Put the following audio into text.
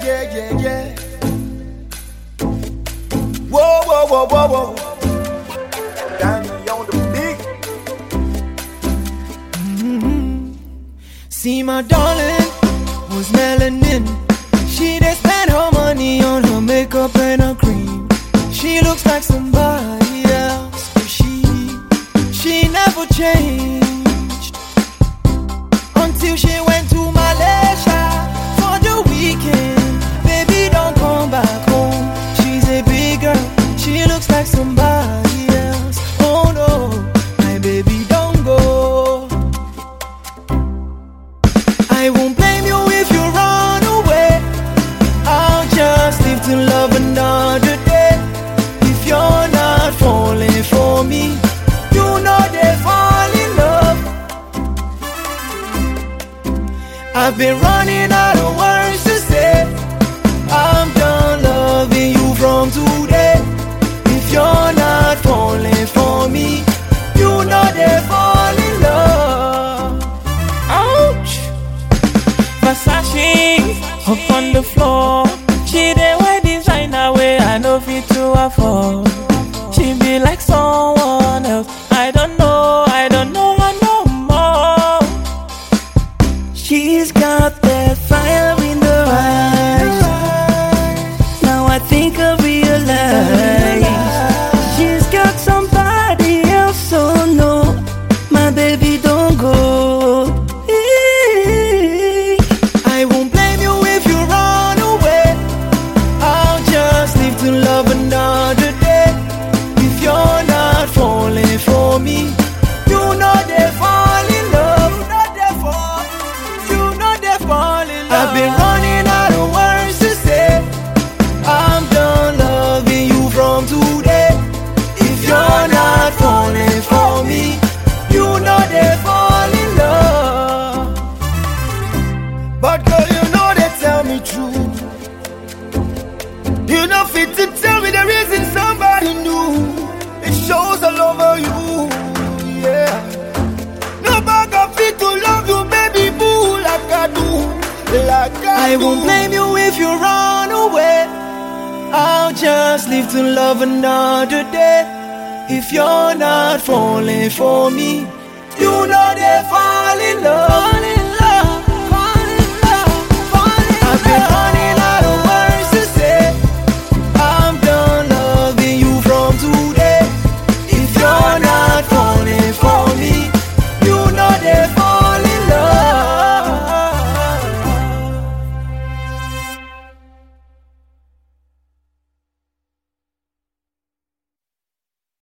yeah. Whoa. Danny on the beat. See my darling was melanin. She did spend her money on her makeup and her cream. She looks like somebody else, but she never changed until she went to Malaysia for the weekend. Baby, don't come back home. She's a big girl. She looks like somebody else. Oh no, my baby, don't go. I won't blame you if you run away. I'll just live to love another day. If you're not falling for me, you know they fall in love. I've been running out of words to say. I'm done loving you from today. If you're not falling for me, you know they fall in love. Ouch! Versace up on the floor. She dey wear designer way I know fit to afford. She be like someone else. I don't know her no more. She's got that fire in her eyes. Now I think I realize she's got somebody else. So no, my baby, don't go. I won't blame you if you run away. I'll just live to love another day. If you're not falling for me, you know they fall in love. You know they fall in love. I've been running out of words to say. I'm done loving you from today. If you're not falling for me, you know they fall in love. But girl, you know they tell me true. You know fit to tell me the reason somebody new. It shows all over you, yeah. No bag of fit to love you, baby boo, like I do, like I do. won't blame you if you run away. I'll just live to love another day. If you're not falling for me, you know they fall in love.